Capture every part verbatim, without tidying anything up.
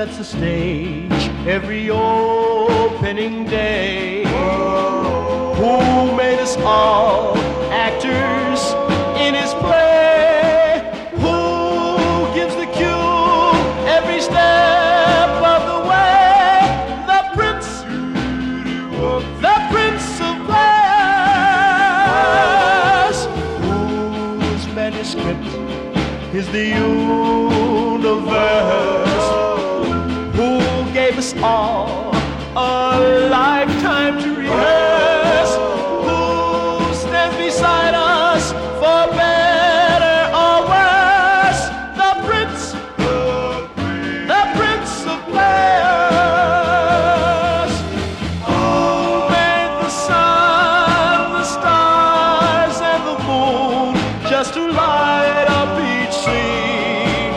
sets the stage every opening day. Who made us all actors in his play? Who gives the cue every step of the way? The Prince, the Prince of Players, whose manuscript is the universe, who gave us all a lifetime to rehearse, who stands beside us for better or worse. The Prince, the Prince of Players, who made the sun, the stars, and the moon just to light up each scene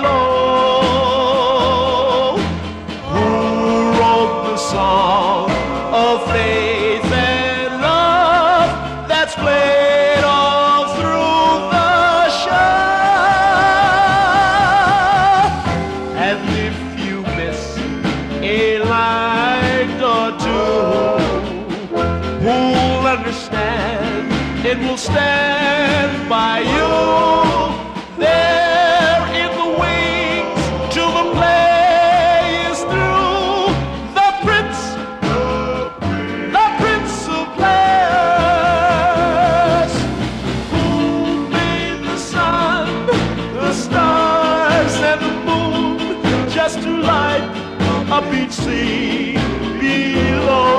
below, who wrote the song of faith and love that's played all through the show. And if you miss a line or two, who'll understand? It will stand by you. There in the wings till the play is through. The Prince, the Prince of Players, who made the sun, the stars, and the moon just to light up each scene below.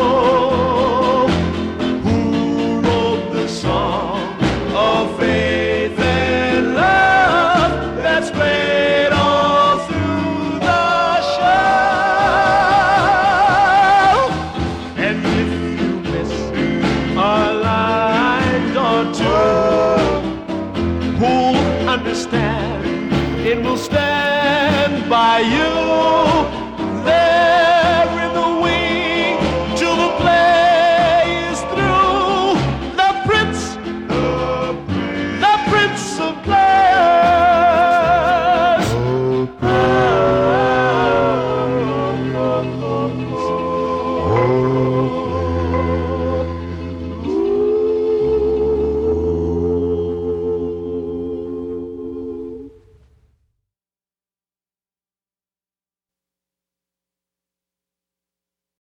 Who wrote the song of faith and love that's played all through the show. And if you miss a line or two, who'll understand? It will stand by you.